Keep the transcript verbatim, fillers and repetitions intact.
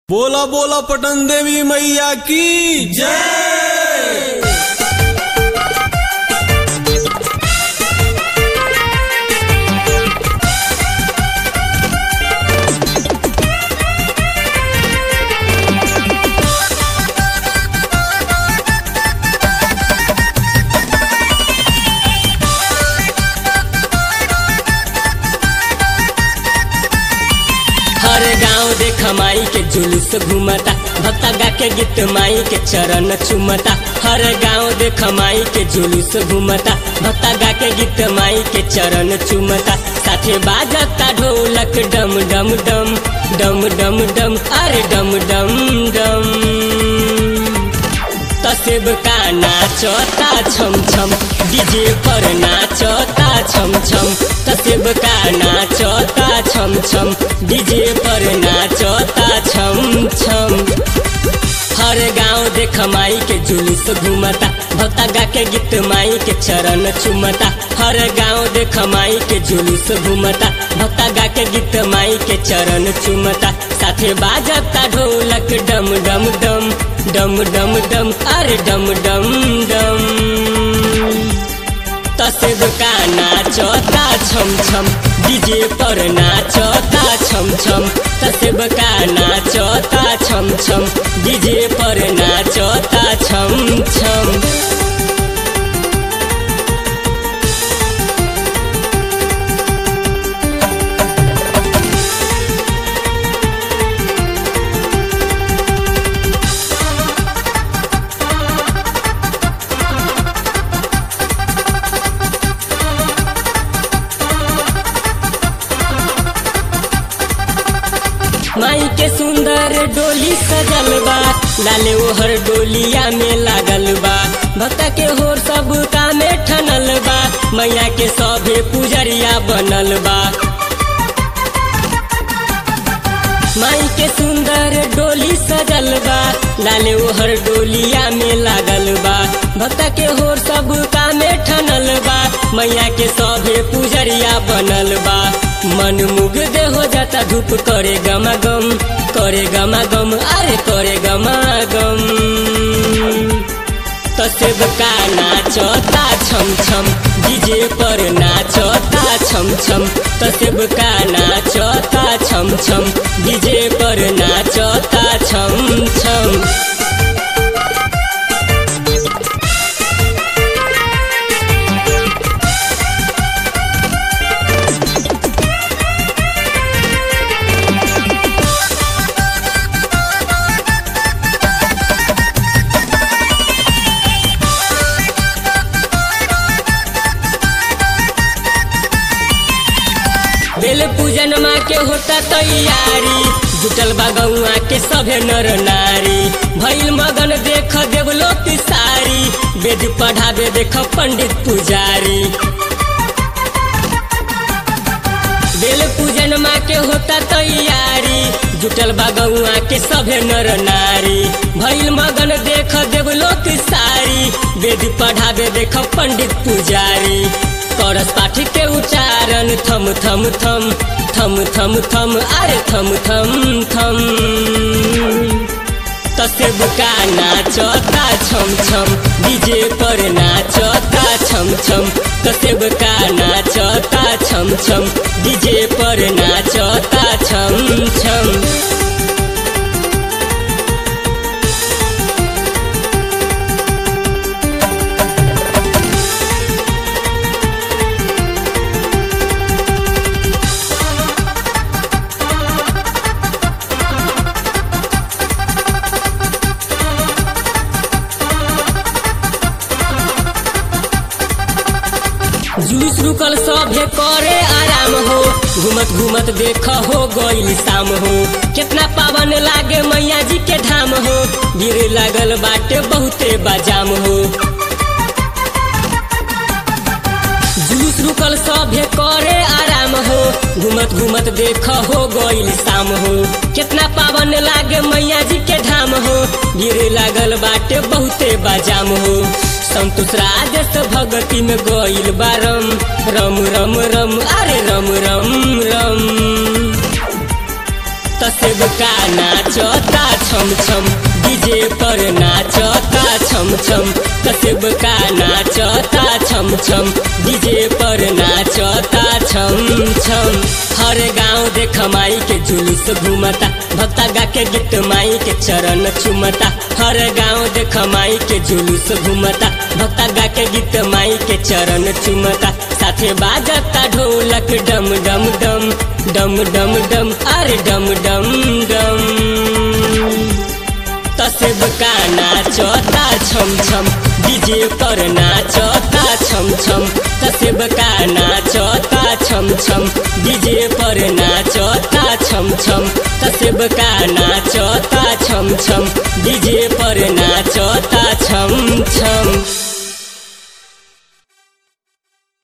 बोला बोला पटन देवी मैया की जय। हर गाँव देख माई के जुलूस घूमता, भक्ता गा के गीत माई के चरण चुमता। हर गाँव देख माई के जुलूस घूमता, भक्ता गा के गीत माई के चरण चुमता। साथे बाजता ढोलक डम डम डम डम डम डम अरे डम डम डम। तसेब का नाचता छम छम, डीजे पर नाचता छम छम। तसेब का नाचता छम छम, डीजे पर नाचता छम छम। हर गाँव देख माई के जुलूस घूमता, भक्ता गा के गीत माई के चरण चुमता। हर गाँव देख माई के जुलूस घूमता, भक्ता गा के गीत माई के चरण चुमता। साथे बाजता ढोलक डम डम डम डम डम डम अरे डम डम डम। तसेब का नाचता छम छम, डीजे पर नाचता छम छम। तसेब का नाचता छम छम, डीजे पर नाचता छम छम। माई के सुंदर डोली सजल बा, लाले ओहर डोलिया में लागल बा। भक्ता के होर सब काम ठनल बा, मैया के सभे पुजरिया बनल बा। माई के सुंदर डोली सजल बा, लाले ओहर डोलिया में लागल बा। भक्ता के होर सब काम ठनल बा, मैया के सभे पुजरिया बनल बा। मन मुग्ध हो जाता धूप करे गमा गम, करे गमा गम अरे करे गमा गम। तसेब का नाचता छम छम, डीजे पर नाचता छम छम। तसेब का नाचता छम छम, डीजे पर नाचता छम छम। बेल पूजन माँ के होता तैयारी, जुटल बा गौआ के सभे नर नारी। भइल मगन देख देवलोक सारी, वेद पढ़ावे देख पंडित पुजारी। बेल पूजन माँ के होता तैयारी, जुटल बा गौआ के सभे नर नारी। भइल मगन देख देवलोक सारी, वेद पढ़ावे देख पंडित पुजारी। करस पाठ के उच्चारण थम थम थम थम थम थम अरे थम थम थम। तसेब का नाचता छम छम, डीजे पर नाचता छम छम। तसेब का नाचता छम छम, डीजे पर नाचता छम छम। जुलूस रुकल सभे करे आराम हो, घूमत घूमत देख हो गइल शाम हो। कितना पावन लागे मैया जी के धाम हो, भीड़ लागल बाटे बहुते बाजाम हो। जुलूस रुकल सभे करे आराम हो, घूमत घूमत देख हो गइल शाम हो। कितना पावन लागे मैया जी के धाम हो, भीड़ लागल बाटे बहुते बाजाम हो। संतोष राजस भगती में गइल बारम, रम रम रम अरे रम रम रम। तसेब का नाचता छम छम डीजे पर नाचता छम छम तसेब का नाचता छम छम डीजे पर नाचता छम छम। हर गांव देख माई के जुलूस घूमता भक्ता गा के गीत माई के चरण चुमता। हर गांव देख माई के जुलूस घूमता भक्ता गा के गीत माई के चरण चुमता। साथे बाजता ढोलक डम डम डम डम डम डम अरे डम डम डम तसेब का नाचता छम छम डीजे पर नाचता छम छम तसेब का नाचता छम छम डीजे पर नाचता छम छम तसेब का नाचता छम छम डीजे पर नाचता छम छम।